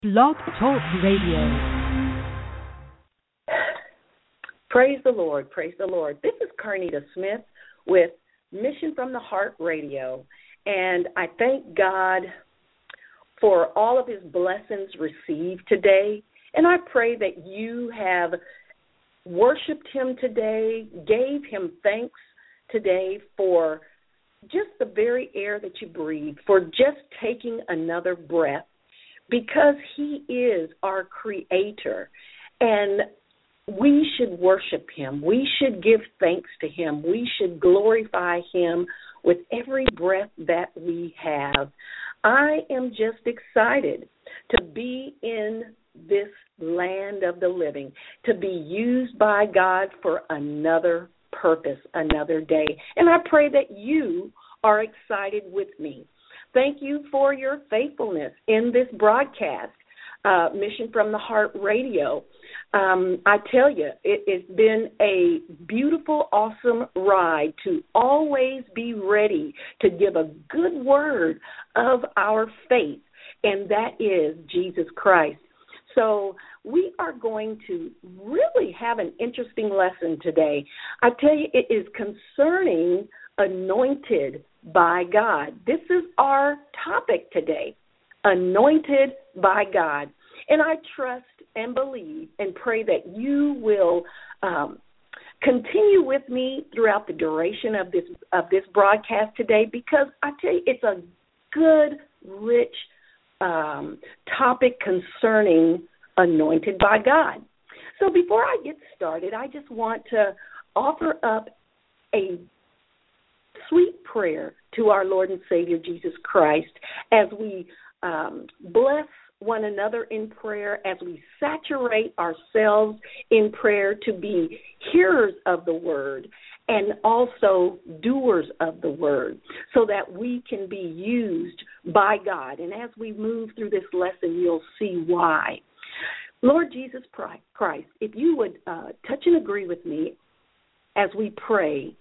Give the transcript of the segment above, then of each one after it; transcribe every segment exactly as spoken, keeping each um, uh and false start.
Blog Talk Radio. Praise the Lord, praise the Lord. This is Carnita Smith with Mission from the Heart Radio, and I thank God for all of his blessings received today, and I pray that you have worshiped him today, gave him thanks today for just the very air that you breathe, for just taking another breath, because he is our creator, and we should worship him. We should give thanks to him. We should glorify him with every breath that we have. I am just excited to be in this land of the living, to be used by God for another purpose, another day. And I pray that you are excited with me. Thank you for your faithfulness in this broadcast, uh, Mission from the Heart Radio. Um, I tell you, it, it's been a beautiful, awesome ride to always be ready to give a good word of our faith, and that is Jesus Christ. So we are going to really have an interesting lesson today. I tell you, it is concerning anointed by God. This is our topic today, anointed by God. And I trust and believe and pray that you will um, continue with me throughout the duration of this of this broadcast today, because I tell you, it's a good, rich um, topic concerning anointed by God. So before I get started, I just want to offer up a sweet prayer to our Lord and Savior Jesus Christ as we um, bless one another in prayer, as we saturate ourselves in prayer to be hearers of the word and also doers of the word, so that we can be used by God. And as we move through this lesson, you'll see why. Lord Jesus Christ, if you would uh, touch and agree with me as we pray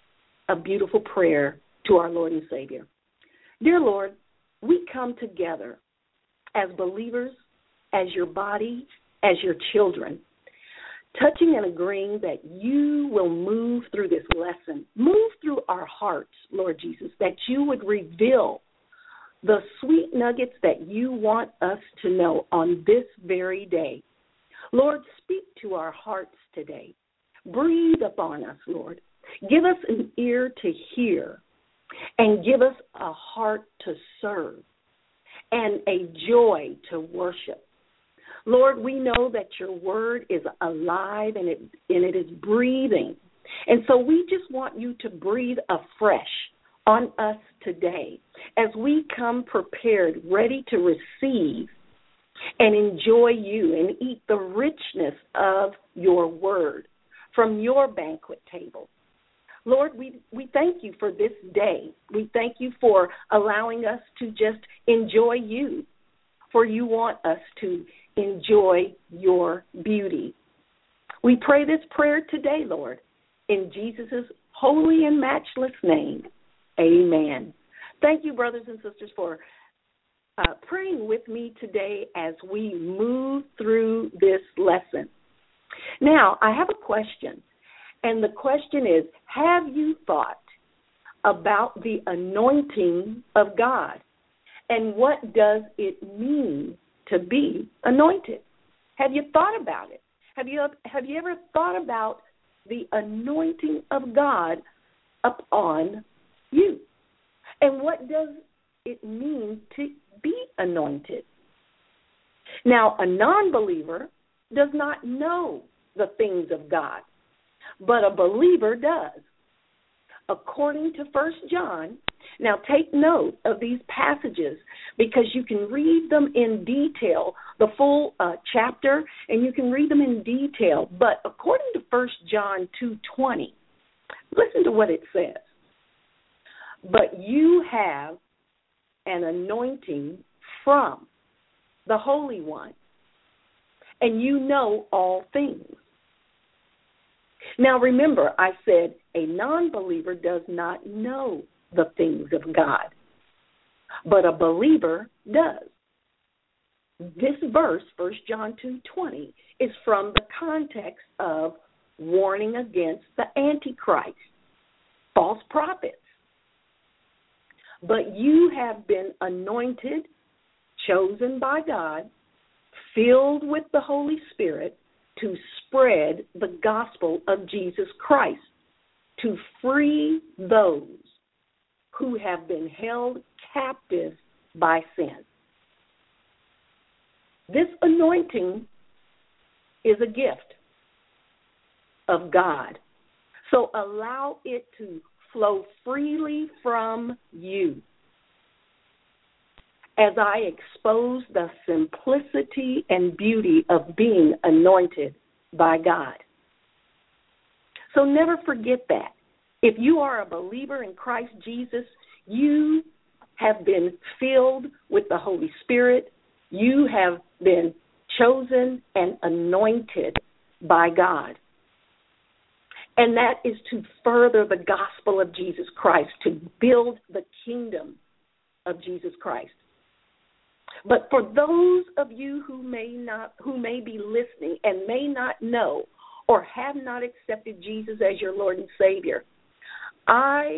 a beautiful prayer to our Lord and Savior. Dear Lord, we come together as believers, as your body, as your children, touching and agreeing that you will move through this lesson, move through our hearts, Lord Jesus, that you would reveal the sweet nuggets that you want us to know on this very day. Lord, speak to our hearts today. Breathe upon us, Lord. Give us an ear to hear, and give us a heart to serve, and a joy to worship. Lord, we know that your word is alive and it, and it is breathing. And so we just want you to breathe afresh on us today as we come prepared, ready to receive and enjoy you and eat the richness of your word from your banquet table. Lord, we, we thank you for this day. We thank you for allowing us to just enjoy you, for you want us to enjoy your beauty. We pray this prayer today, Lord, in Jesus' holy and matchless name. Amen. Thank you, brothers and sisters, for uh, praying with me today as we move through this lesson. Now, I have a question. And the question is, have you thought about the anointing of God? And what does it mean to be anointed? Have you thought about it? Have you, have you ever thought about the anointing of God upon you? And what does it mean to be anointed? Now, a non-believer does not know the things of God, but a believer does. According to First John, now take note of these passages because you can read them in detail, the full uh, chapter, and you can read them in detail. But according to First John two twenty, listen to what it says. But you have an anointing from the Holy One, and you know all things. Now, remember, I said a non-believer does not know the things of God, but a believer does. this verse, First John two twenty, is from the context of warning against the Antichrist, false prophets. But you have been anointed, chosen by God, filled with the Holy Spirit to spread the gospel of Jesus Christ, to free those who have been held captive by sin. This anointing is a gift of God. So allow it to flow freely from you as I expose the simplicity and beauty of being anointed by God. So never forget that. If you are a believer in Christ Jesus, you have been filled with the Holy Spirit. You have been chosen and anointed by God. And that is to further the gospel of Jesus Christ, to build the kingdom of Jesus Christ. But for those of you who may not, who may be listening and may not know or have not accepted Jesus as your Lord and Savior, I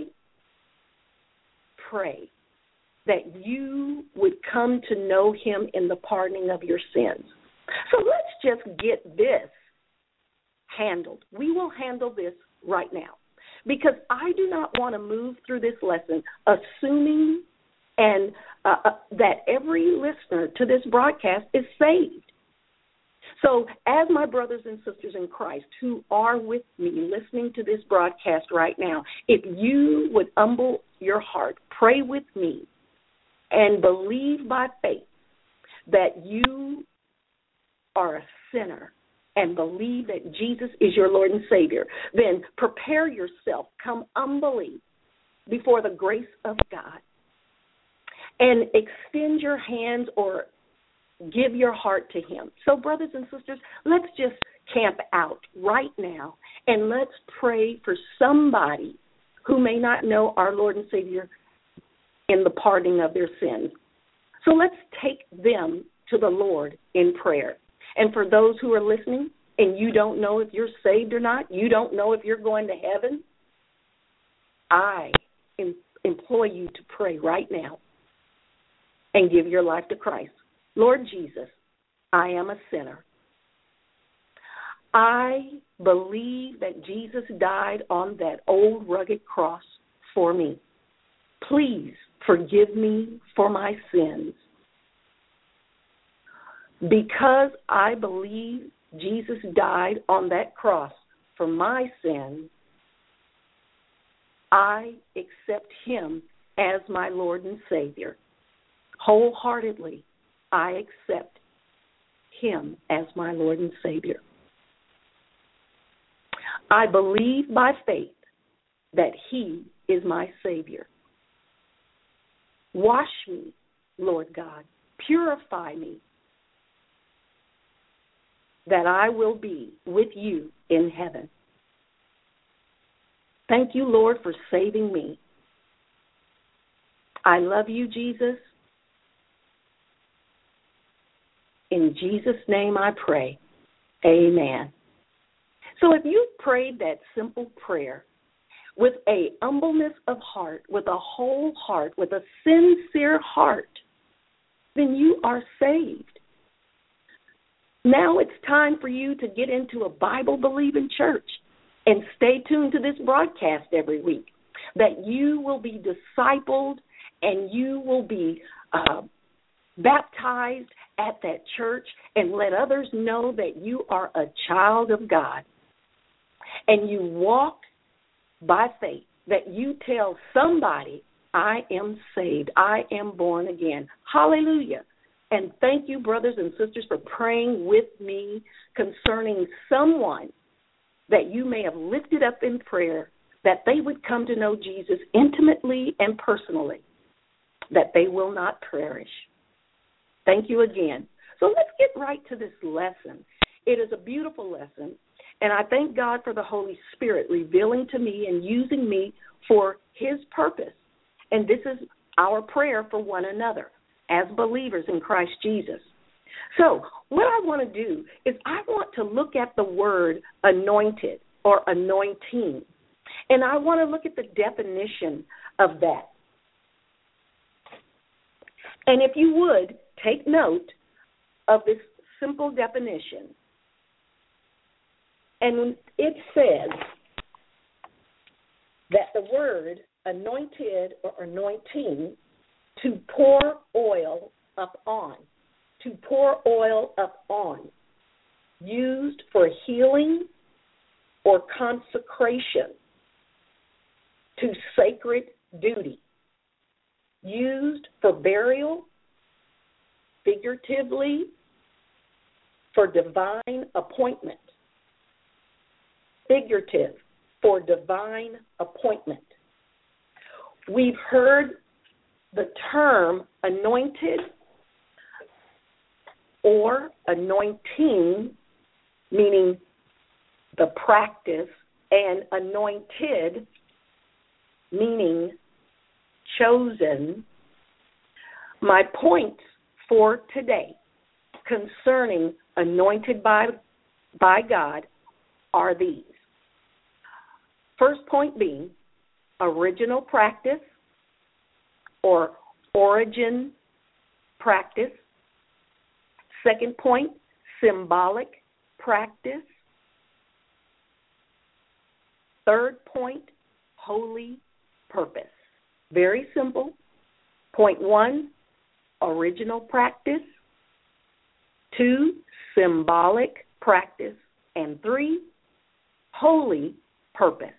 pray that you would come to know him in the pardoning of your sins. So let's just get this handled. We will handle this right now because I do not want to move through this lesson assuming and uh, uh, that every listener to this broadcast is saved. So as my brothers and sisters in Christ who are with me listening to this broadcast right now, if you would humble your heart, pray with me, and believe by faith that you are a sinner and believe that Jesus is your Lord and Savior, then prepare yourself, come humbly before the grace of God, and extend your hands or give your heart to him. So, brothers and sisters, let's just camp out right now and let's pray for somebody who may not know our Lord and Savior in the pardoning of their sins. So let's take them to the Lord in prayer. And for those who are listening and you don't know if you're saved or not, you don't know if you're going to heaven, I em- employ you to pray right now and give your life to Christ. Lord Jesus, I am a sinner. I believe that Jesus died on that old rugged cross for me. Please forgive me for my sins. Because I believe Jesus died on that cross for my sins, I accept him as my Lord and Savior. Wholeheartedly, I accept him as my Lord and Savior. I believe by faith that he is my Savior. Wash me, Lord God. Purify me, that I will be with you in heaven. Thank you, Lord, for saving me. I love you, Jesus. In Jesus' name I pray. Amen. So if you prayed that simple prayer with a humbleness of heart, with a whole heart, with a sincere heart, then you are saved. Now it's time for you to get into a Bible-believing church and stay tuned to this broadcast every week, that you will be discipled and you will be uh, baptized at that church and let others know that you are a child of God. And you walk by faith, that you tell somebody, I am saved, I am born again. Hallelujah. And thank you, brothers and sisters, for praying with me concerning someone that you may have lifted up in prayer, that they would come to know Jesus intimately and personally, that they will not perish. Thank you again. So let's get right to this lesson. It is a beautiful lesson, and I thank God for the Holy Spirit revealing to me and using me for his purpose. And this is our prayer for one another as believers in Christ Jesus. So what I want to do is I want to look at the word anointed or anointing, and I want to look at the definition of that. And if you would, take note of this simple definition. And it says that the word anointed or anointing, to pour oil up on, to pour oil up on, used for healing or consecration, to sacred duty, used for burial, figuratively, for divine appointment, figurative, for divine appointment. We've heard the term anointed or anointing, meaning the practice, and anointed, meaning chosen. My points for today concerning anointed by, by God are these. First point being original practice or origin practice. Second point, symbolic practice. Third point, holy purpose. Very simple. Point one, original practice. Two, symbolic practice. And three, holy purpose.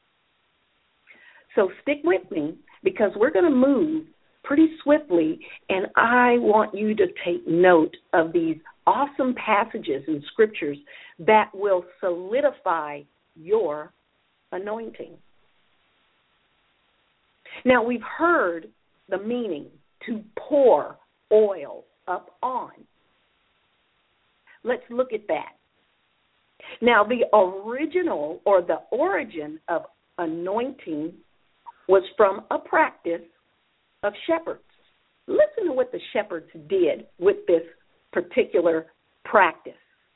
So stick with me because we're going to move pretty swiftly, and I want you to take note of these awesome passages in scriptures that will solidify your anointing. Now, we've heard the meaning, to pour oil up on. Let's look at that. Now, the original or the origin of anointing was from a practice of shepherds. Listen to what the shepherds did with this particular practice.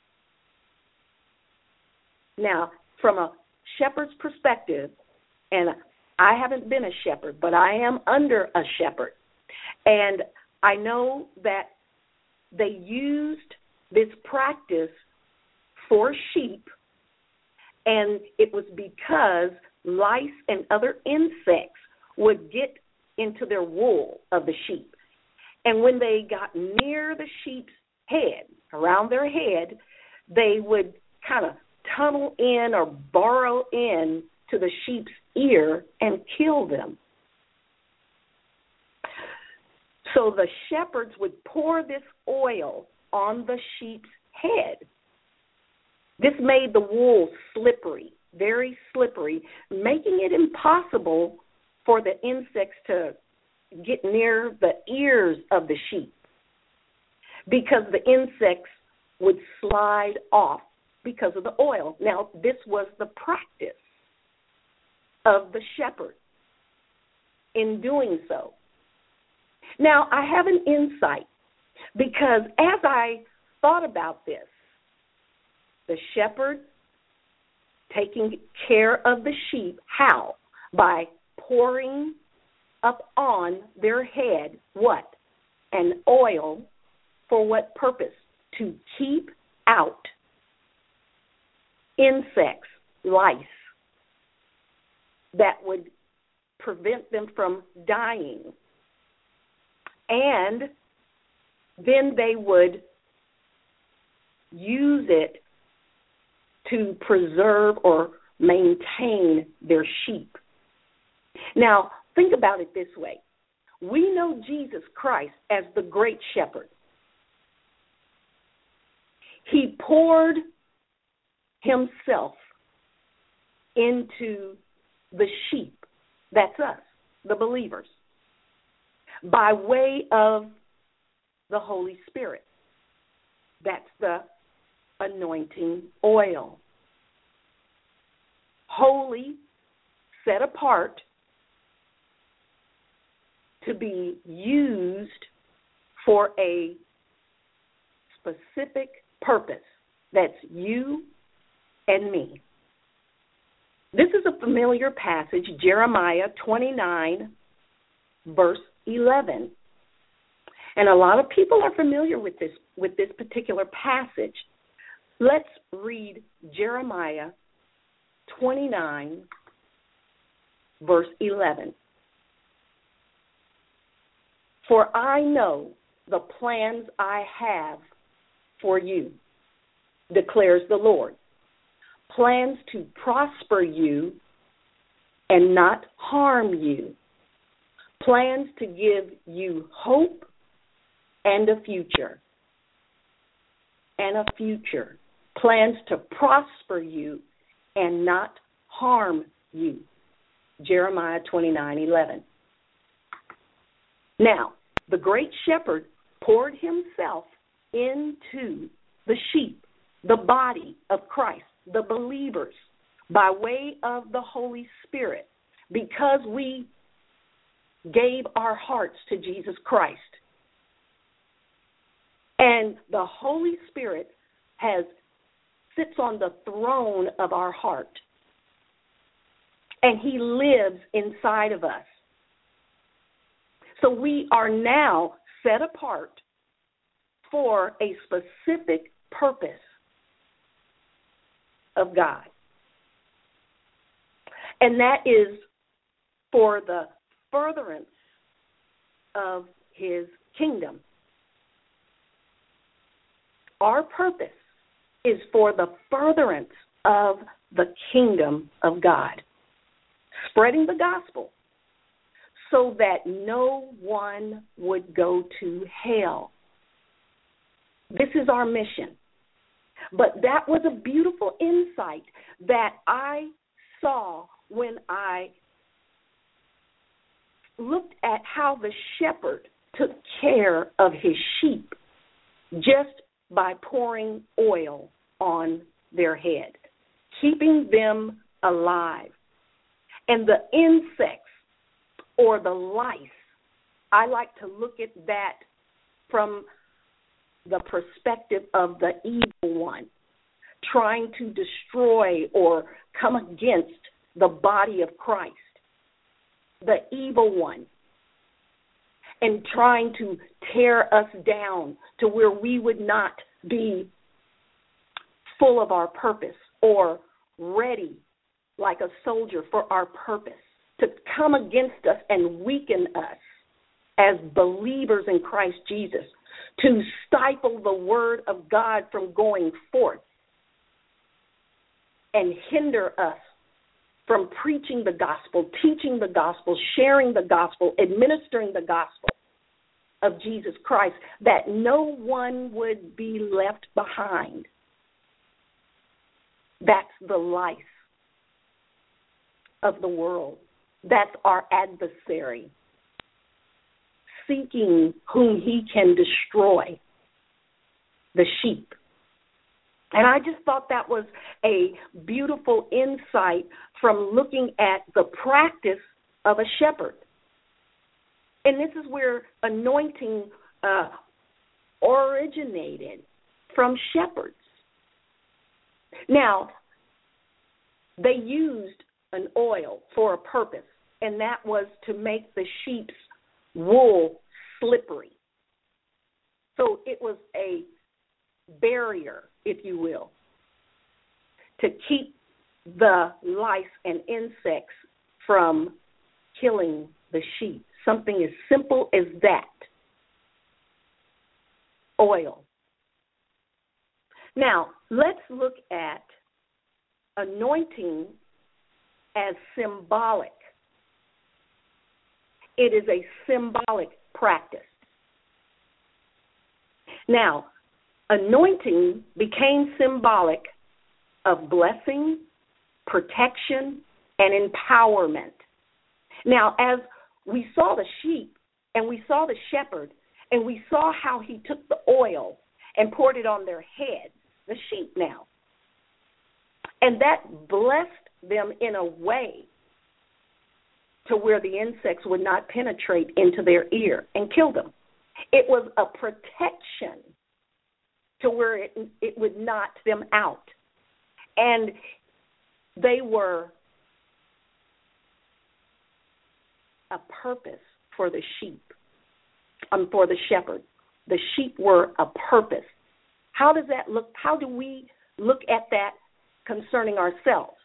Now, from a shepherd's perspective, and I haven't been a shepherd, but I am under a shepherd, and I know that they used this practice for sheep, and it was because lice and other insects would get into their wool of the sheep. And when they got near the sheep's head, around their head, they would kind of tunnel in or burrow in to the sheep's ear and kill them. So the shepherds would pour this oil on the sheep's head. This made the wool slippery, very slippery, making it impossible for the insects to get near the ears of the sheep because the insects would slide off because of the oil. Now, this was the practice of the shepherd in doing so. Now, I have an insight because as I thought about this, the shepherd taking care of the sheep, how? By pouring up on their head what? An oil. For what purpose? To keep out insects, lice, that would prevent them from dying. And then they would use it to preserve or maintain their sheep. Now, think about it this way. We know Jesus Christ as the great shepherd. He poured himself into the sheep, that's us, the believers, by way of the Holy Spirit. That's the anointing oil. Holy, set apart to be used for a specific purpose. That's you and me. This is a familiar passage, Jeremiah twenty-nine, verse eleven. And a lot of people are familiar with this with this particular passage. Let's read Jeremiah twenty-nine, verse eleven. For I know the plans I have for you, declares the Lord. Plans to prosper you and not harm you. Plans to give you hope and a future. And a future. Plans to prosper you and not harm you. Jeremiah twenty-nine eleven. Now, the great shepherd poured himself into the sheep, the body of Christ, the believers, by way of the Holy Spirit, because we gave our hearts to Jesus Christ. And the Holy Spirit has sits on the throne of our heart, and he lives inside of us. So we are now set apart for a specific purpose of God. And that is for the furtherance of his kingdom. Our purpose is for the furtherance of the kingdom of God, spreading the gospel so that no one would go to hell. This is our mission. But that was a beautiful insight that I saw when I looked at how the shepherd took care of his sheep just by pouring oil on their head, keeping them alive. And the insects or the lice, I like to look at that from the perspective of the evil one, trying to destroy or come against the body of Christ, the evil one, and trying to tear us down to where we would not be full of our purpose or ready like a soldier for our purpose, to come against us and weaken us as believers in Christ Jesus, to stifle the word of God from going forth and hinder us from preaching the gospel, teaching the gospel, sharing the gospel, administering the gospel of Jesus Christ, that no one would be left behind. That's the life of the world. That's our adversary, seeking whom he can destroy, the sheep. And I just thought that was a beautiful insight from looking at the practice of a shepherd. And this is where anointing uh, originated, from shepherds. Now, they used an oil for a purpose, and that was to make the sheep's wool slippery. So it was a barrier, if you will, to keep the lice and insects from killing the sheep. Something as simple as that. Oil. Now, let's look at anointing as symbolic. It is a symbolic practice. Now, anointing became symbolic of blessing, protection, and empowerment. Now, as we saw the sheep and we saw the shepherd and we saw how he took the oil and poured it on their head, the sheep now, and that blessed them in a way to where the insects would not penetrate into their ear and kill them. It was a protection to where it, it would knock them out. And they were a purpose for the sheep, um, for the shepherd. The sheep were a purpose. How does that look? How do we look at that concerning ourselves?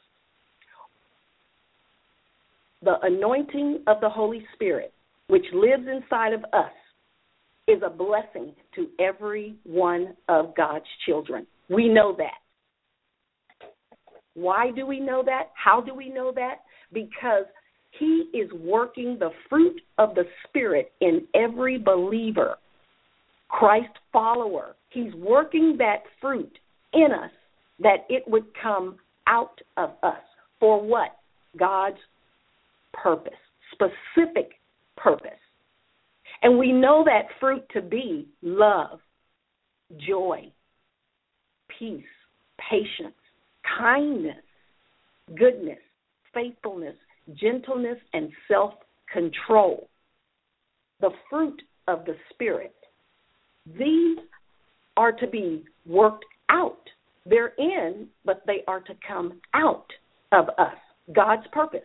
The anointing of the Holy Spirit, which lives inside of us, is a blessing to every one of God's children. We know that. Why do we know that? How do we know that? Because He is working the fruit of the Spirit in every believer, Christ follower. He's working that fruit in us that it would come out of us. For what? God's purpose, specific purpose. And we know that fruit to be love, joy, peace, patience, kindness, goodness, faithfulness, gentleness, and self-control. The fruit of the Spirit. These are to be worked out. They're in, but they are to come out of us. God's purpose.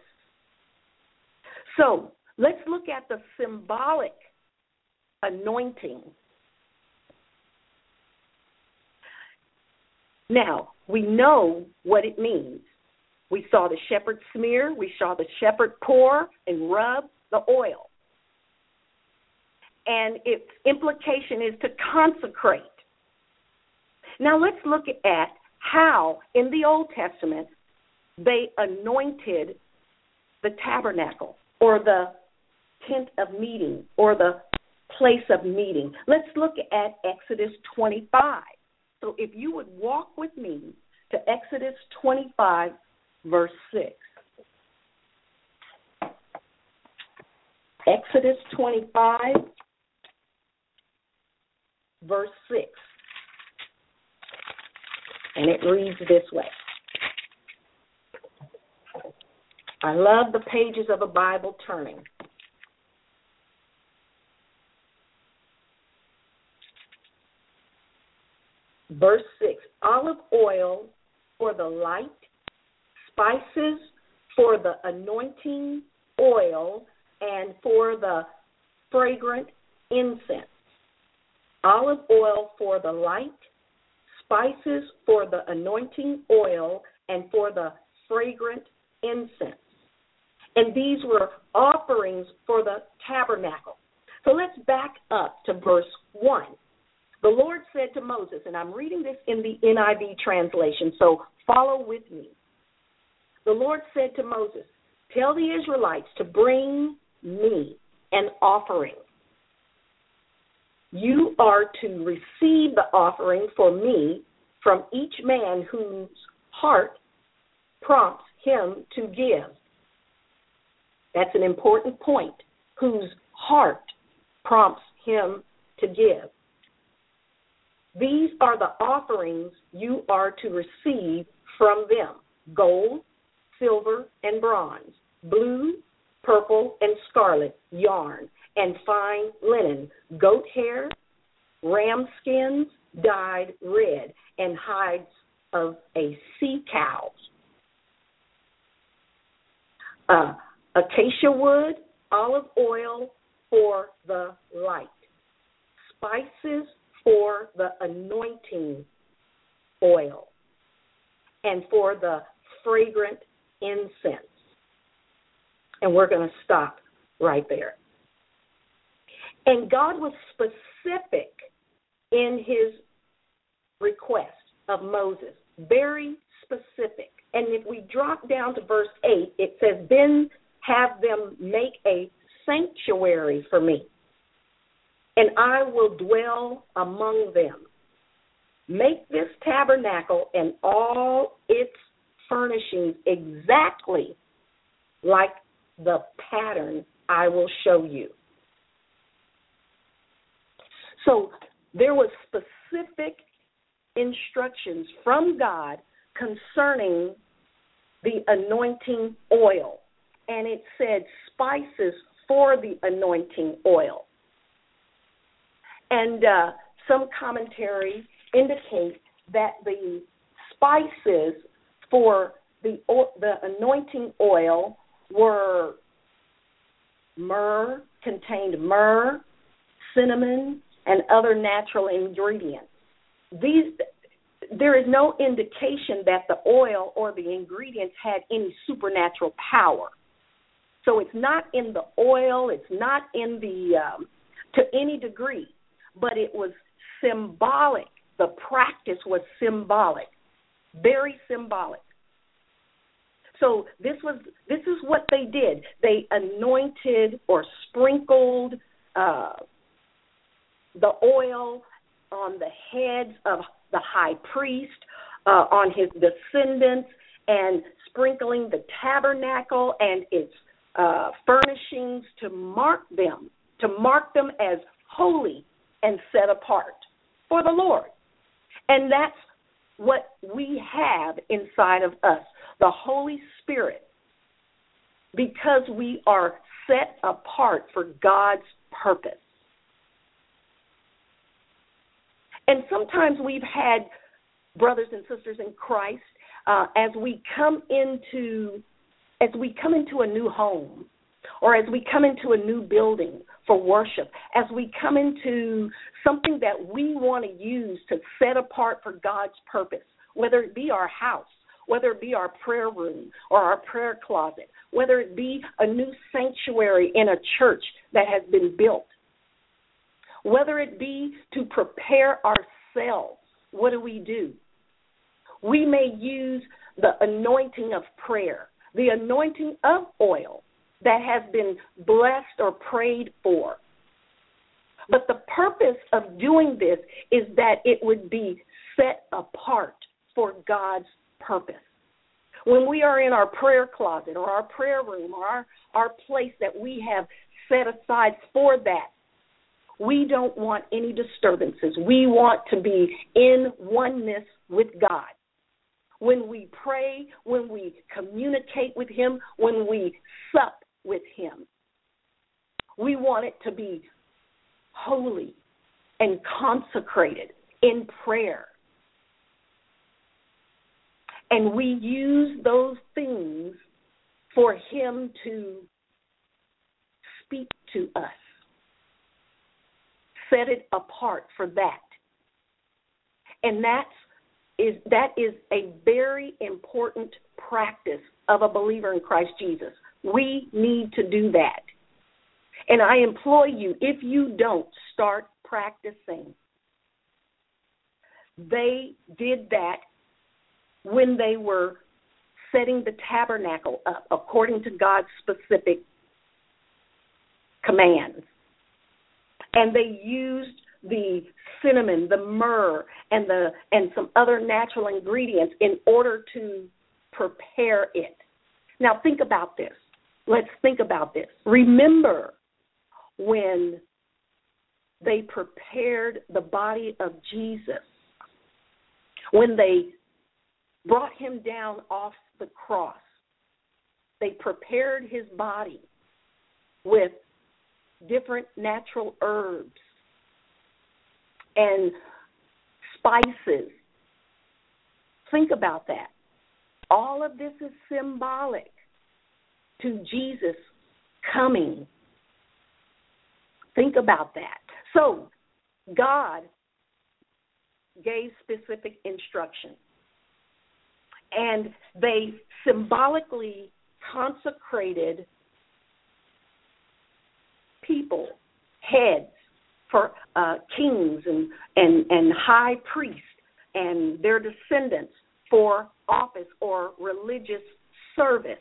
So let's look at the symbolic anointing. Now, we know what it means. We saw the shepherd smear. We saw the shepherd pour and rub the oil. And its implication is to consecrate. Now, let's look at how, in the Old Testament, they anointed the tabernacle or the tent of meeting or the place of meeting. Let's look at Exodus twenty-five. So if you would walk with me to Exodus twenty-five, verse six. Exodus twenty-five, verse six. And it reads this way. I love the pages of a Bible turning. Verse six, olive oil for the light, spices for the anointing oil, and for the fragrant incense. Olive oil for the light, spices for the anointing oil, and for the fragrant incense. And these were offerings for the tabernacle. So let's back up to verse one. The Lord said to Moses, and I'm reading this in the N I V translation, so follow with me. The Lord said to Moses, tell the Israelites to bring me an offering. You are to receive the offering for me from each man whose heart prompts him to give. That's an important point. Whose heart prompts him to give. These are the offerings you are to receive from them: gold, silver, and bronze, blue, purple, and scarlet yarn, and fine linen, goat hair, ram skins dyed red, and hides of a sea cow. Uh, acacia wood, olive oil for the light, spices for the anointing oil, and for the fragrant incense. And we're going to stop right there. And God was specific in his request of Moses, very specific. And if we drop down to verse eight, it says, then have them make a sanctuary for me, and I will dwell among them. Make this tabernacle and all its furnishings exactly like the pattern I will show you. So there was specific instructions from God concerning the anointing oil. And it said spices for the anointing oil. And uh, some commentary indicate that the spices for the the anointing oil were myrrh, contained myrrh, cinnamon, and other natural ingredients. These, there is no indication that the oil or the ingredients had any supernatural power. So it's not in the oil, it's not in the, um, to any degree, but it was symbolic. The practice was symbolic, very symbolic. So this was this is what they did. They anointed or sprinkled uh, the oil on the heads of the high priest, uh, on his descendants, and sprinkling the tabernacle and its uh, furnishings to mark them, to mark them as holy and set apart for the Lord. And that's what we have inside of us, the Holy Spirit, because we are set apart for God's purpose. And sometimes we've had brothers and sisters in Christ, uh, as we come into as we come into a new home, or as we come into a new building for worship, as we come into something that we want to use to set apart for God's purpose, whether it be our house, whether it be our prayer room or our prayer closet, whether it be a new sanctuary in a church that has been built, whether it be to prepare ourselves, what do we do? We may use the anointing of prayer, the anointing of oil that has been blessed or prayed for. But the purpose of doing this is that it would be set apart for God's purpose. When we are in our prayer closet or our prayer room or our, our place that we have set aside for that, we don't want any disturbances. We want to be in oneness with God. When we pray, when we communicate with Him, when we sup with Him, we want it to be holy and consecrated in prayer. And we use those things for Him to speak to us. Set it apart for that. And that's is that is a very important practice of a believer in Christ Jesus. We need to do that. And I implore you, if you don't, start practicing. They did that when they were setting the tabernacle up according to God's specific commands. And they used the cinnamon, the myrrh, and the and some other natural ingredients in order to prepare it. Now think about this. Let's think about this. Remember when they prepared the body of Jesus, when they brought him down off the cross, they prepared his body with different natural herbs and spices. Think about that. All of this is symbolic to Jesus coming. Think about that. So, God gave specific instructions, and they symbolically consecrated people, heads, for uh, kings and, and, and high priests and their descendants for office or religious service.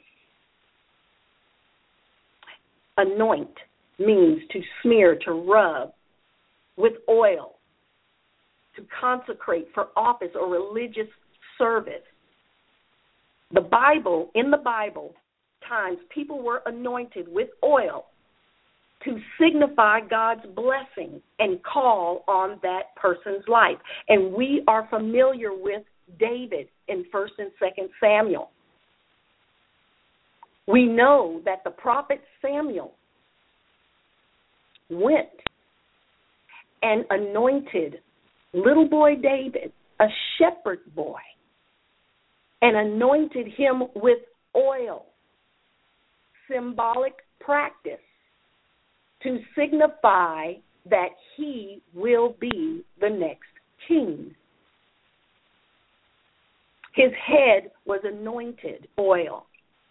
Anoint means to smear, to rub with oil, to consecrate for office or religious service. The Bible, in the Bible times, people were anointed with oil to signify God's blessing and call on that person's life. And we are familiar with David in First and Second Samuel. We know that the prophet Samuel went and anointed little boy David, a shepherd boy, and anointed him with oil, symbolic practice to signify that he will be the next king. His head was anointed oil.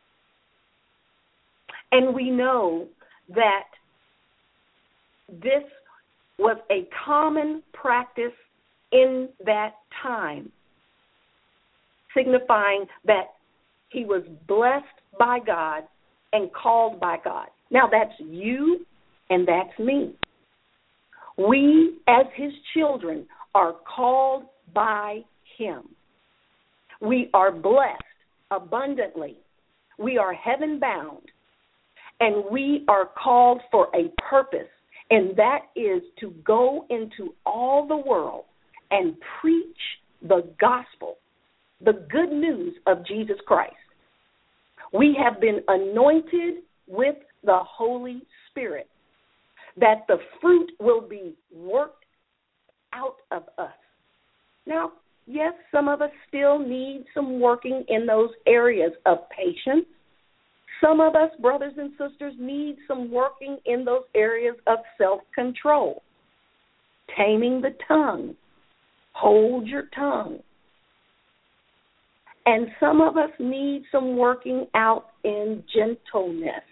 And we know that this was a common practice in that time, signifying that he was blessed by God and called by God. Now, that's you and that's me. We, as his children, are called by him. We are blessed abundantly. We are heaven-bound, and we are called for a purpose, and that is to go into all the world and preach the gospel, the good news of Jesus Christ. We have been anointed with the Holy Spirit, that the fruit will be worked out of us. Now, yes, some of us still need some working in those areas of patience. Some of us, brothers and sisters, need some working in those areas of self-control, taming the tongue. Hold your tongue. And some of us need some working out in gentleness.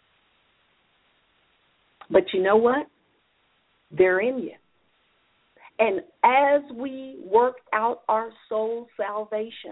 But you know what? They're in you. And as we work out our soul salvation,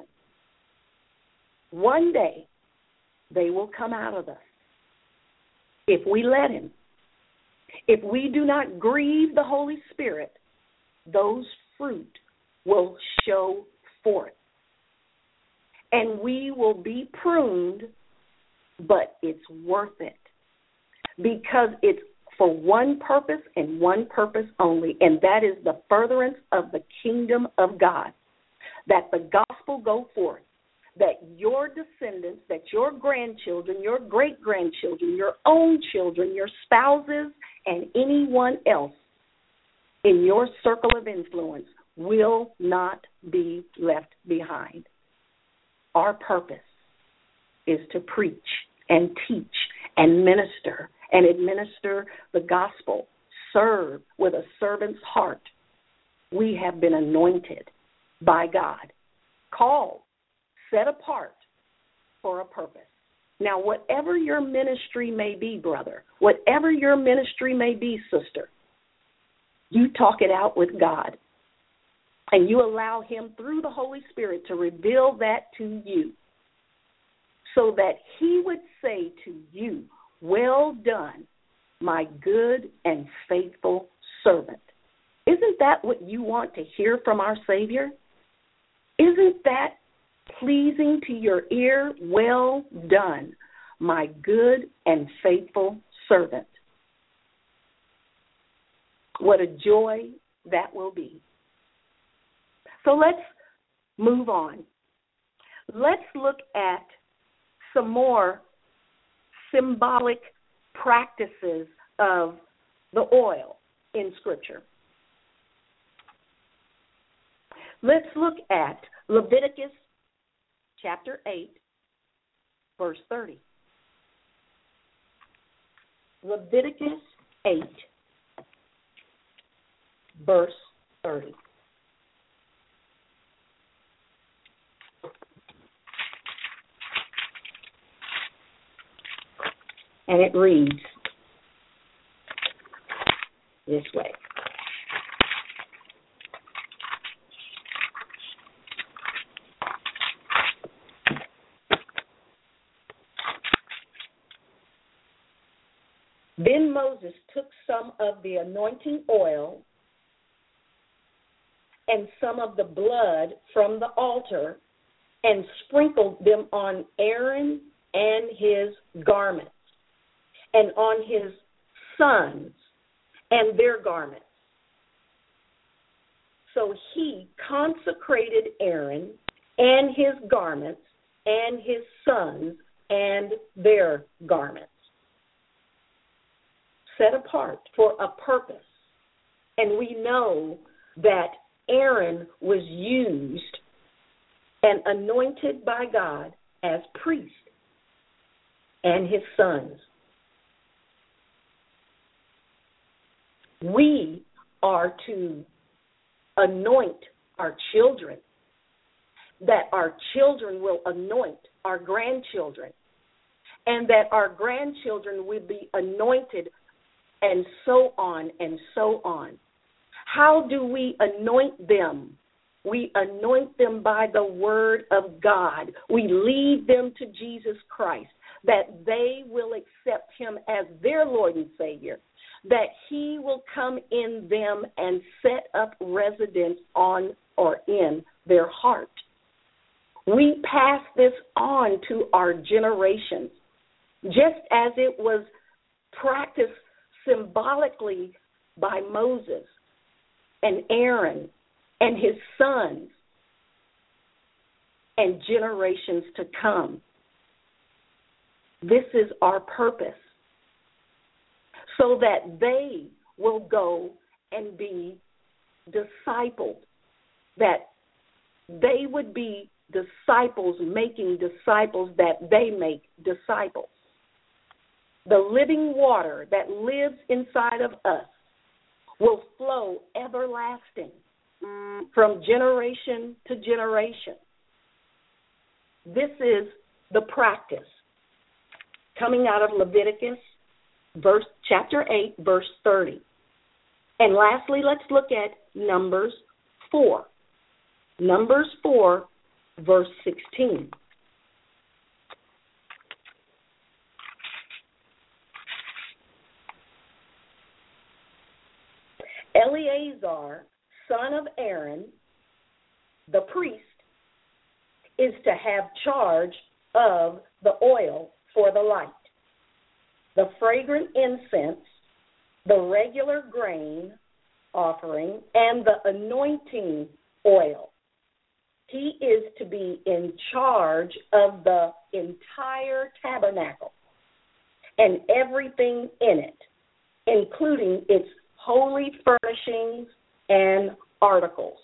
one day they will come out of us if we let him. If we do not grieve the Holy Spirit, those fruit will show forth. And we will be pruned, but it's worth it because it's for one purpose and one purpose only, and that is the furtherance of the kingdom of God, that the gospel go forth, that your descendants, that your grandchildren, your great-grandchildren, your own children, your spouses, and anyone else in your circle of influence will not be left behind. Our purpose is to preach and teach and minister and administer the gospel, serve with a servant's heart. We have been anointed by God, called, set apart for a purpose. Now, whatever your ministry may be, brother, whatever your ministry may be, sister, you talk it out with God, and you allow him through the Holy Spirit to reveal that to you so that he would say to you, "Well done, my good and faithful servant." Isn't that what you want to hear from our Savior? Isn't that pleasing to your ear? Well done, my good and faithful servant. What a joy that will be. So let's move on. Let's look at some more symbolic practices of the oil in Scripture. Let's look at Leviticus chapter eight, verse thirty. Leviticus eight, verse thirty. And it reads this way. Then Moses took some of the anointing oil and some of the blood from the altar and sprinkled them on Aaron and his garments, and on his sons and their garments. So he consecrated Aaron and his garments and his sons and their garments. Set apart for a purpose. And we know that Aaron was used and anointed by God as priest, and his sons. We are to anoint our children, that our children will anoint our grandchildren, and that our grandchildren will be anointed, and so on and so on. How do we anoint them? We anoint them by the word of God. We lead them to Jesus Christ, that they will accept him as their Lord and Savior, that he will come in them and set up residence on or in their heart. We pass this on to our generations, just as it was practiced symbolically by Moses and Aaron and his sons and generations to come. This is our purpose, so that they will go and be discipled, that they would be disciples making disciples, that they make disciples. The living water that lives inside of us will flow everlasting from generation to generation. This is the practice coming out of Leviticus verse chapter eight, verse thirty. And lastly, let's look at Numbers four. Numbers four, verse sixteen. Eleazar, son of Aaron, the priest, is to have charge of the oil for the light, the fragrant incense, the regular grain offering, and the anointing oil. He is to be in charge of the entire tabernacle and everything in it, including its holy furnishings and articles.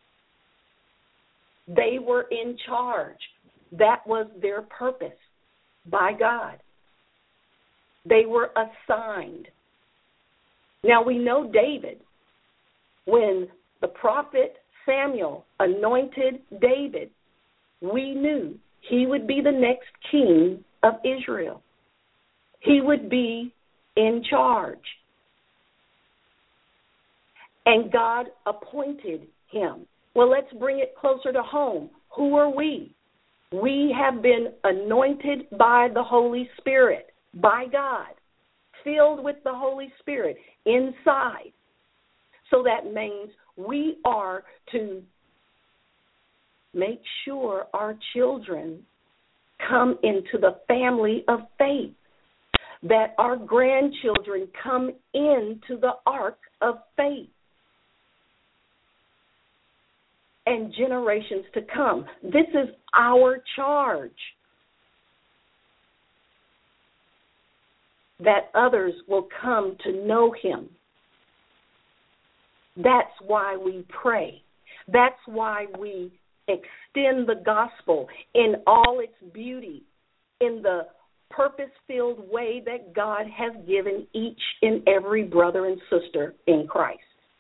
They were in charge. That was their purpose by God. They were assigned. Now we know David, when the prophet Samuel anointed David, we knew he would be the next king of Israel. He would be in charge. And God appointed him. Well, let's bring it closer to home. Who are we? We have been anointed by the Holy Spirit, by God, filled with the Holy Spirit inside. So that means we are to make sure our children come into the family of faith, that our grandchildren come into the ark of faith, and generations to come. This is our charge, that others will come to know him. That's why we pray. That's why we extend the gospel in all its beauty, in the purpose-filled way that God has given each and every brother and sister in Christ.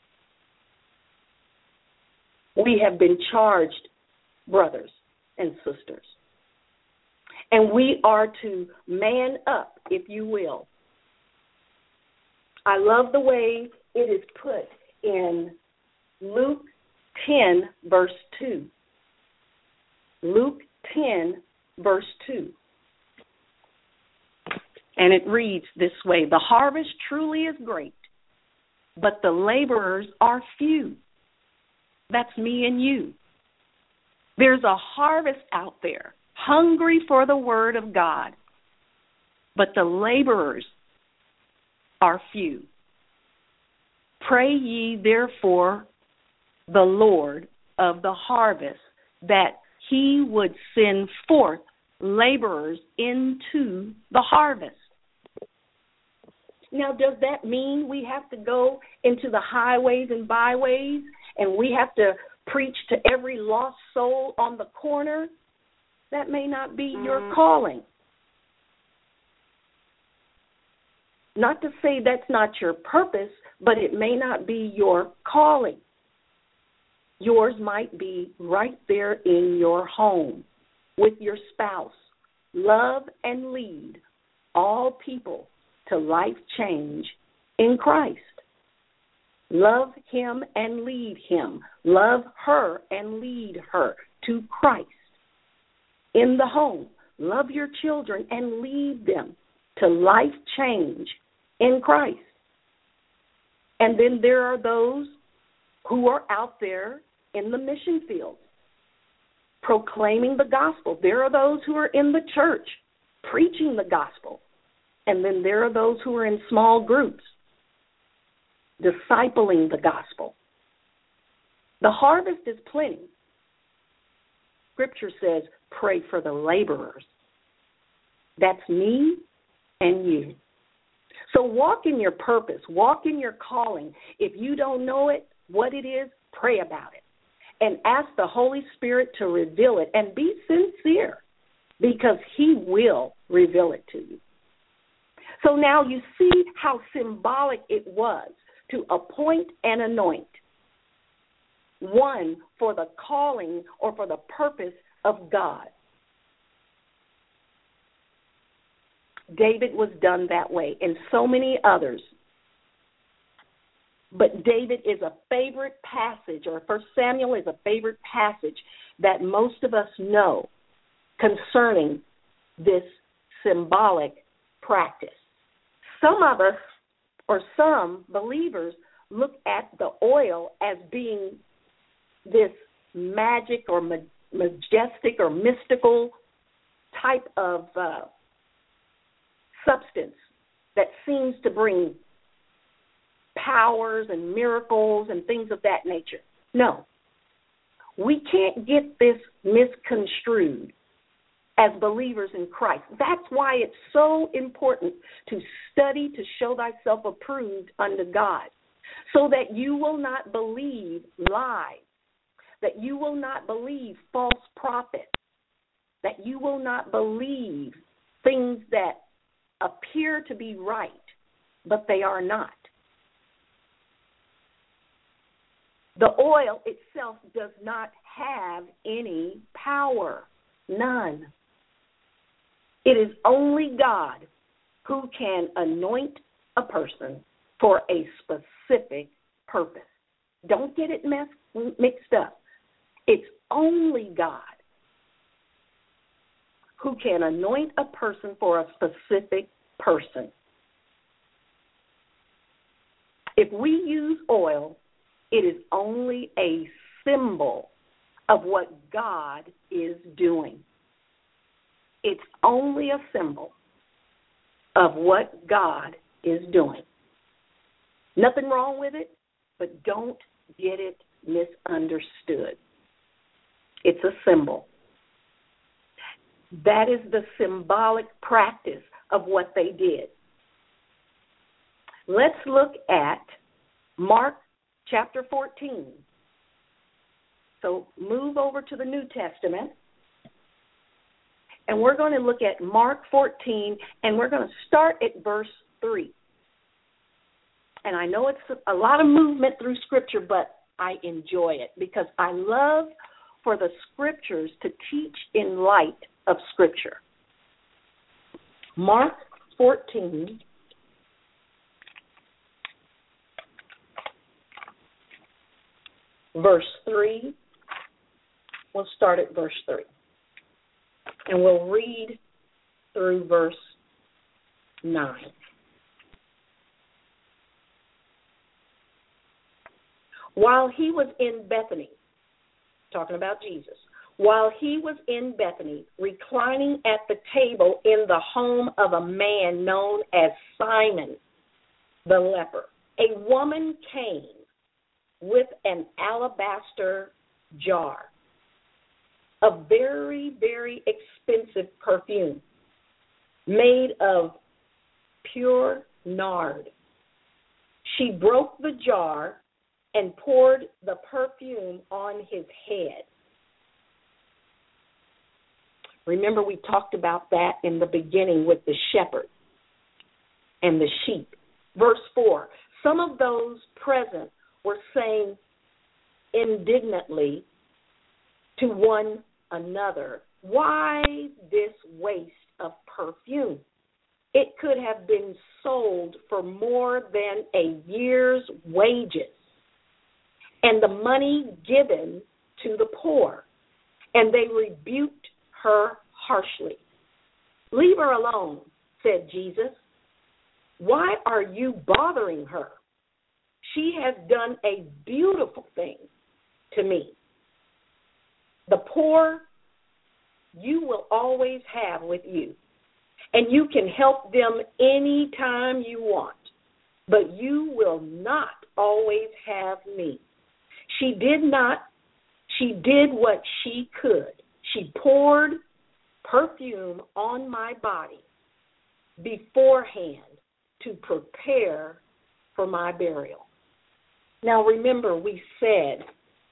We have been charged, brothers and sisters. And we are to man up, if you will. I love the way it is put in Luke ten, verse two. Luke ten, verse two. And it reads this way: the harvest truly is great, but the laborers are few. That's me and you. There's a harvest out there, hungry for the word of God, but the laborers are few. Pray ye therefore the Lord of the harvest that he would send forth laborers into the harvest. Now, does that mean we have to go into the highways and byways and we have to preach to every lost soul on the corner, that may not be mm-hmm. your calling. Not to say that's not your purpose, but it may not be your calling. Yours might be right there in your home with your spouse. Love and lead all people to life change in Christ. Love him and lead him. Love her and lead her to Christ. In the home, love your children and lead them to life change in Christ. And then there are those who are out there in the mission field proclaiming the gospel. There are those who are in the church preaching the gospel. And then there are those who are in small groups discipling the gospel. The harvest is plenty. Scripture says, pray for the laborers. That's me and you. So walk in your purpose. Walk in your calling. If you don't know it, what it is, pray about it. And ask the Holy Spirit to reveal it. And be sincere, because he will reveal it to you. So now you see how symbolic it was to appoint and anoint one for the calling or for the purpose of God. David was done that way, and so many others. But David is a favorite passage, or First Samuel is a favorite passage that most of us know concerning this symbolic practice. Some of us, or some believers, look at the oil as being this magic or ma- majestic or mystical type of uh, substance that seems to bring powers and miracles and things of that nature. No. We can't get this misconstrued as believers in Christ. That's why it's so important to study to show thyself approved unto God, so that you will not believe lies, that you will not believe false prophets, that you will not believe things that appear to be right, but they are not. The oil itself does not have any power, none. It is only God who can anoint a person for a specific purpose. Don't get it mess- mixed up. It's only God who can anoint a person for a specific person. If we use oil, it is only a symbol of what God is doing. It's only a symbol of what God is doing. Nothing wrong with it, but don't get it misunderstood. It's a symbol. That is the symbolic practice of what they did. Let's look at Mark chapter fourteen. So move over to the New Testament, and we're going to look at Mark fourteen, and we're going to start at verse three. And I know it's a lot of movement through Scripture, but I enjoy it because I love for the Scriptures to teach in light of Scripture. Mark fourteen, verse three. We'll start at verse three. And we'll read through verse nine. While he was in Bethany, talking about Jesus, while he was in Bethany, reclining at the table in the home of a man known as Simon the leper, a woman came with an alabaster jar of very, very expensive perfume made of pure nard. She broke the jar and poured the perfume on his head. Remember, we talked about that in the beginning with the shepherd and the sheep. Verse four, some of those present were saying indignantly to one another, why this waste of perfume? It could have been sold for more than a year's wages, and the money given to the poor. And they rebuked her harshly. Leave her alone, said Jesus. Why are you bothering her? She has done a beautiful thing to me. The poor you will always have with you, and you can help them any time you want, but you will not always have me. She did not, she did what she could. She poured perfume on my body beforehand to prepare for my burial. Now remember, we said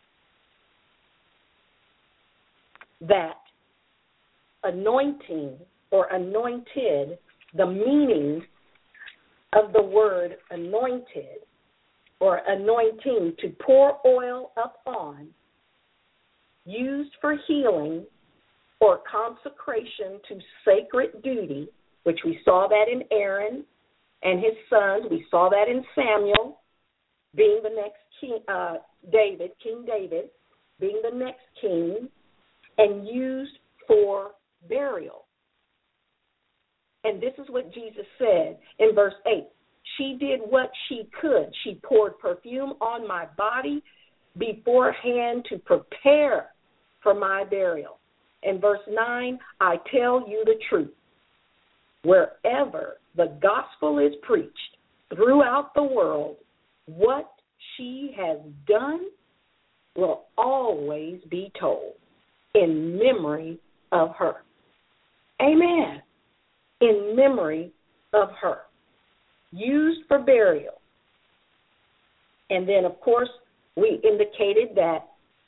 that anointing or anointed, the meaning of the word anointed or anointing, to pour oil up on, used for healing or consecration to sacred duty, which we saw that in Aaron and his sons. We saw that in Samuel being the next king, uh, David, King David, being the next king, and used for burial. And this is what Jesus said in verse eight. She did what she could. She poured perfume on my body beforehand to prepare for my burial. In verse nine, I tell you the truth. Wherever the gospel is preached throughout the world, what she has done will always be told in memory of her. Amen. In memory of her. Used for burial. And then, of course, we indicated that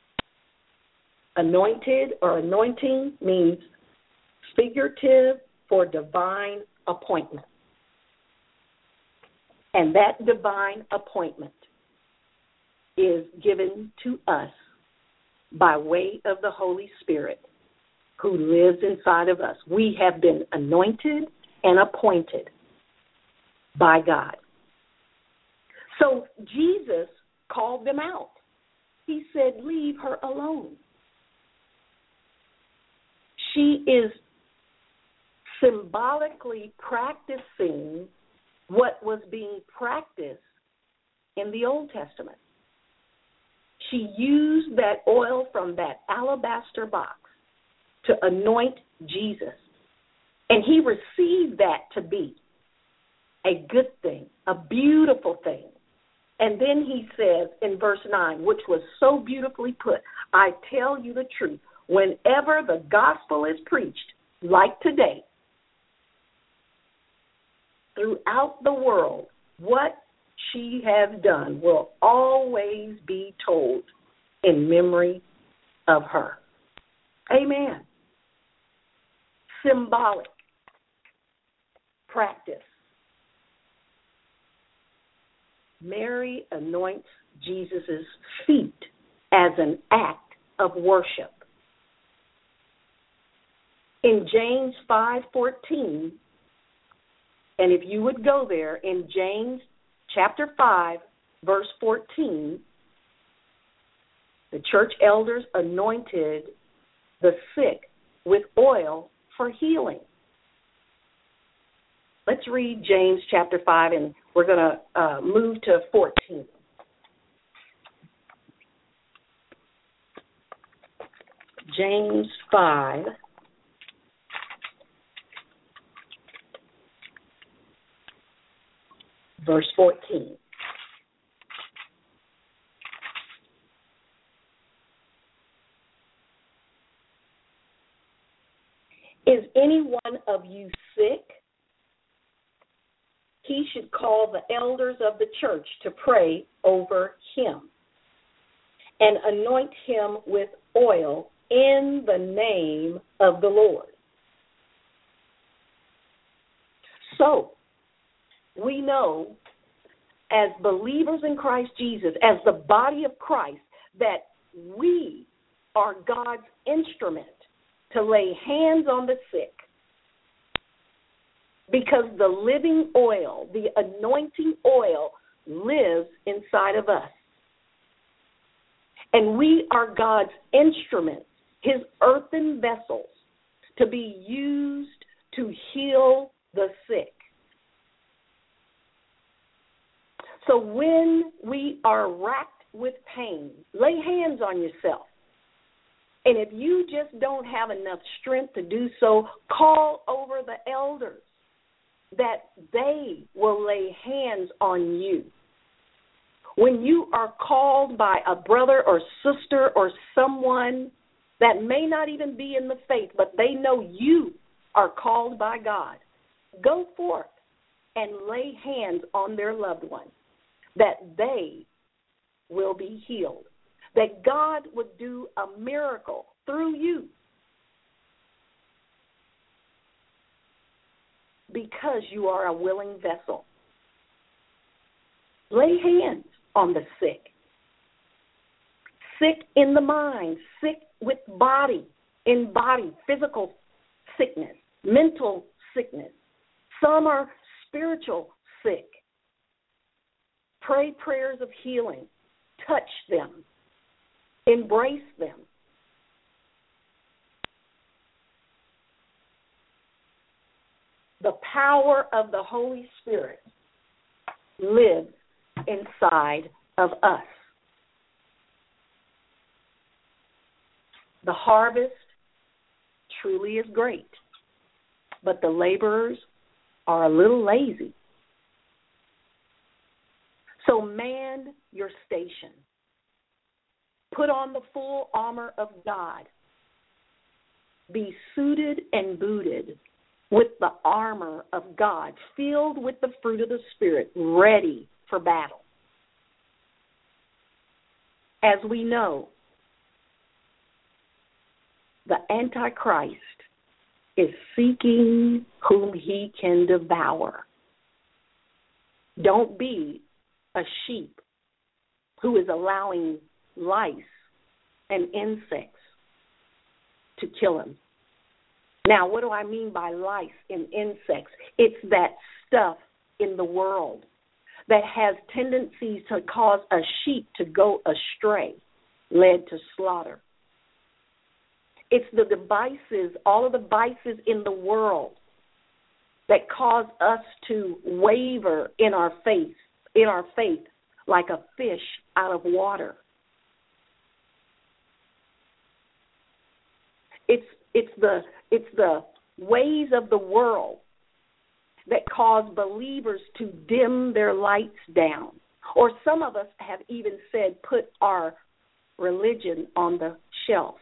anointed or anointing means figurative for divine appointment. And that divine appointment is given to us by way of the Holy Spirit who lives inside of us. We have been anointed and appointed by God. So Jesus called them out. He said, leave her alone. She is symbolically practicing what was being practiced in the Old Testament. She used that oil from that alabaster box to anoint Jesus. And he received that to be a good thing, a beautiful thing. And then he says in verse nine, which was so beautifully put, I tell you the truth, whenever the gospel is preached, like today, throughout the world, what she has done will always be told in memory of her. Amen. Symbolic practice. Mary anoints Jesus' feet as an act of worship. In James five fourteen, and if you would go there, in James chapter five, verse fourteen, the church elders anointed the sick with oil for healing. Let's read James chapter five, and we're going to uh, move to fourteen. James five. Verse fourteen. Is any one of you sick? He should call the elders of the church to pray over him and anoint him with oil in the name of the Lord. So, we know as believers in Christ Jesus, as the body of Christ, that we are God's instrument to lay hands on the sick, because the living oil, the anointing oil, lives inside of us. And we are God's instruments, his earthen vessels, to be used to heal the sick. So when we are racked with pain, lay hands on yourself. And if you just don't have enough strength to do so, call over the elders that they will lay hands on you. When you are called by a brother or sister or someone that may not even be in the faith, but they know you are called by God, go forth and lay hands on their loved one, that they will be healed, that God would do a miracle through you, because you are a willing vessel. Lay hands on the sick. Sick in the mind, sick with body, in body, physical sickness, mental sickness. Some are spiritual sick. Pray prayers of healing. Touch them. Embrace them. The power of the Holy Spirit lives inside of us. The harvest truly is great, but the laborers are a little lazy. So man your station. Put on the full armor of God. Be suited and booted with the armor of God, filled with the fruit of the Spirit, ready for battle. As we know, the Antichrist is seeking whom he can devour. Don't be a sheep who is allowing lice and insects to kill him. Now, what do I mean by lice and insects? It's that stuff in the world that has tendencies to cause a sheep to go astray, led to slaughter. It's the devices, all of the vices in the world that cause us to waver in our faith, in our faith, like a fish out of water. It's it's the it's the ways of the world that cause believers to dim their lights down. Or some of us have even said, put our religion on the shelf.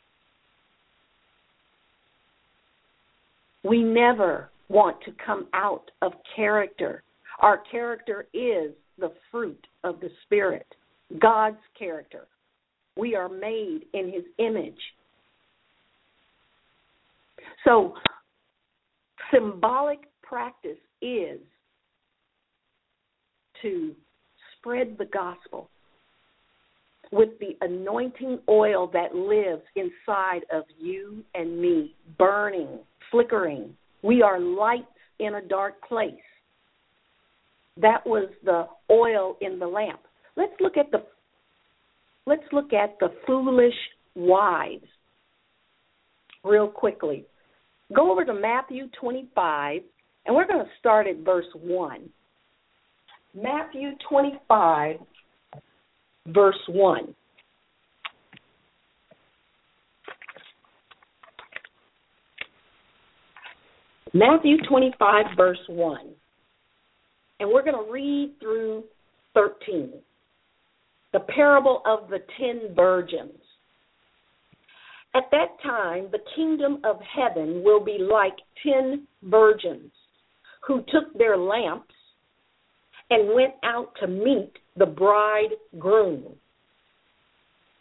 We never want to come out of character. Our character is the fruit of the Spirit, God's character. We are made in his image. So, symbolic practice is to spread the gospel with the anointing oil that lives inside of you and me, burning, flickering. We are lights in a dark place. That was the oil in the lamp. Let's look at the let's look at the foolish wives real quickly. Go over to Matthew twenty-five, and we're going to start at verse one. Matthew twenty-five, verse one. Matthew twenty-five, verse one. And we're going to read through thirteen. The parable of the ten virgins. At that time, the kingdom of heaven will be like ten virgins who took their lamps and went out to meet the bridegroom.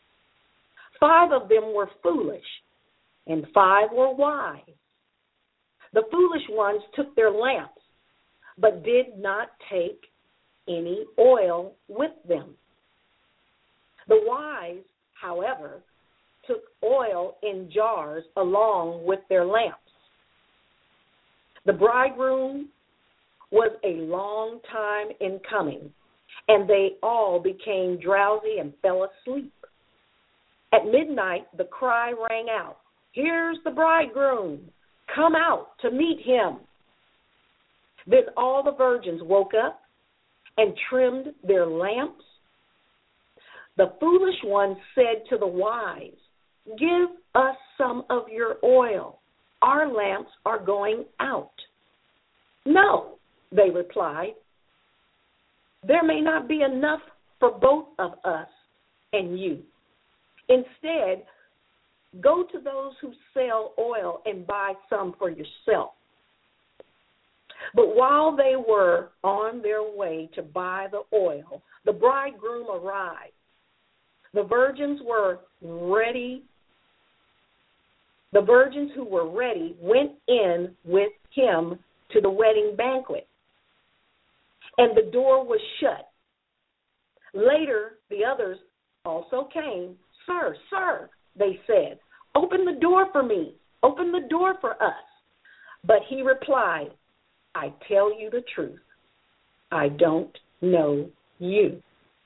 Five of them were foolish, and five were wise. The foolish ones took their lamps, but did not take any oil with them. The wise, however, took oil in jars along with their lamps. The bridegroom was a long time in coming, and they all became drowsy and fell asleep. At midnight, the cry rang out, "Here's the bridegroom! Come out to meet him." Then all the virgins woke up and trimmed their lamps. The foolish ones said to the wise, "Give us some of your oil. Our lamps are going out." "No," they replied. "There may not be enough for both of us and you. Instead, go to those who sell oil and buy some for yourself." But while they were on their way to buy the oil, the bridegroom arrived. The virgins were ready. The virgins who were ready went in with him to the wedding banquet, and the door was shut. Later, the others also came. "Sir, sir," they said, "open the door for me. Open the door for us." But he replied, "I tell you the truth. I don't know you.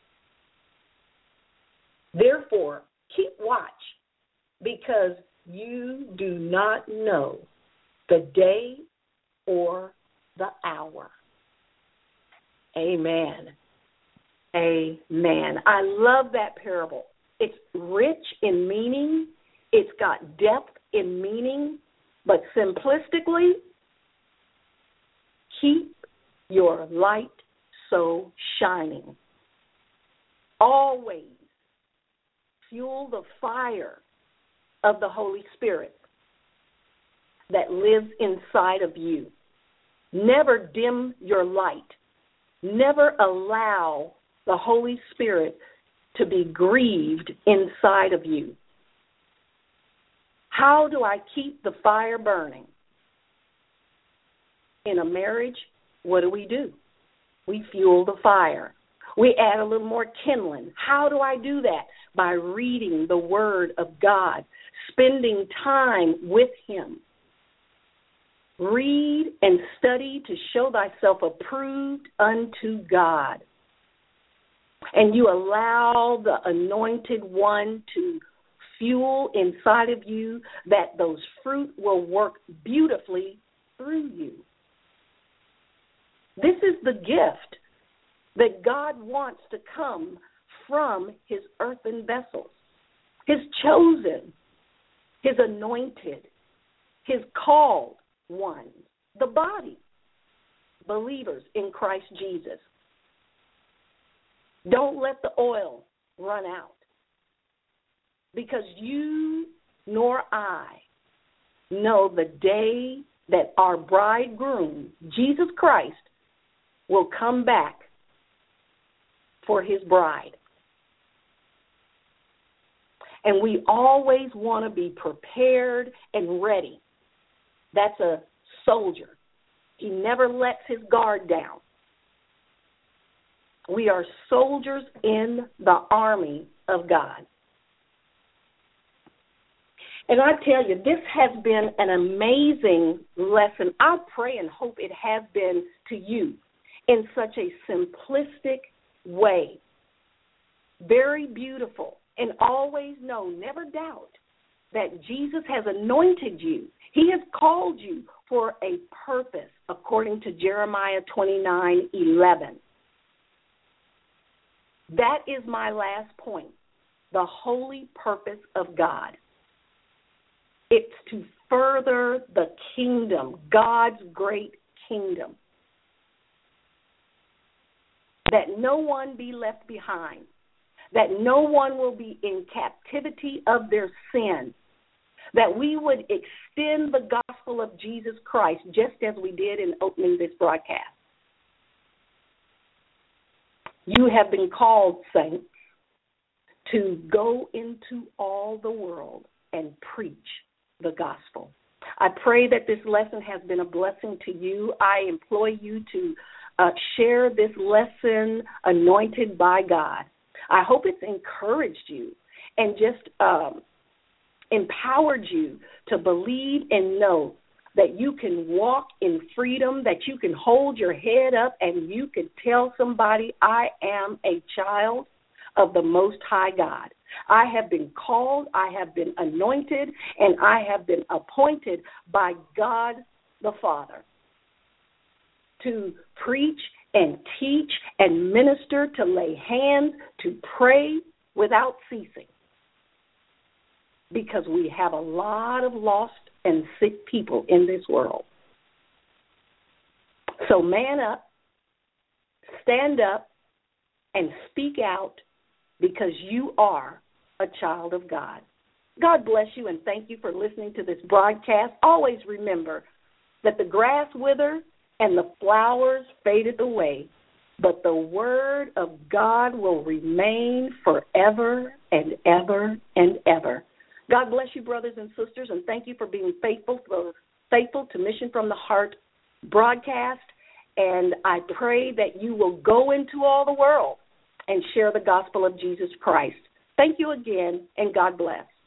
Therefore, keep watch, because you do not know the day or the hour." Amen. Amen. I love that parable. It's rich in meaning. It's got depth in meaning. But simplistically, keep your light so shining. Always fuel the fire of the Holy Spirit that lives inside of you. Never dim your light. Never allow the Holy Spirit to be grieved inside of you. How do I keep the fire burning? In a marriage, what do we do? We fuel the fire. We add a little more kindling. How do I do that? By reading the Word of God, spending time with Him. Read and study to show thyself approved unto God. And you allow the anointed one to fuel inside of you, that those fruit will work beautifully through you. This is the gift that God wants to come from His earthen vessels, His chosen, His anointed, His called ones, the body, believers in Christ Jesus. Don't let the oil run out, because you nor I know the day that our bridegroom, Jesus Christ, will come back for His bride. And we always want to be prepared and ready. That's a soldier. He never lets his guard down. We are soldiers in the army of God. And I tell you, this has been an amazing lesson. I pray and hope it has been to you in such a simplistic way. Very beautiful. And always know, never doubt, that Jesus has anointed you. He has called you for a purpose, according to Jeremiah twenty-nine eleven. That is my last point, the holy purpose of God. It's to further the kingdom, God's great kingdom. That no one be left behind. That no one will be in captivity of their sin. That we would extend the gospel of Jesus Christ, just as we did in opening this broadcast. You have been called, saints, to go into all the world and preach the gospel. I pray that this lesson has been a blessing to you. I implore you to uh, share this lesson anointed by God. I hope it's encouraged you and just um, empowered you to believe and know that you can walk in freedom, that you can hold your head up and you can tell somebody, I am a child of the Most High God. I have been called, I have been anointed, and I have been appointed by God the Father to preach and teach and minister, to lay hands, to pray without ceasing. Because we have a lot of lost and sick people in this world. So man up, stand up, and speak out because you are a child of God. God bless you, and thank you for listening to this broadcast. Always remember that the grass withered and the flowers faded away, but the word of God will remain forever and ever and ever. God bless you, brothers and sisters, and thank you for being faithful, faithful to Mission from the Heart broadcast. And I pray that you will go into all the world and share the gospel of Jesus Christ. Thank you again, and God bless.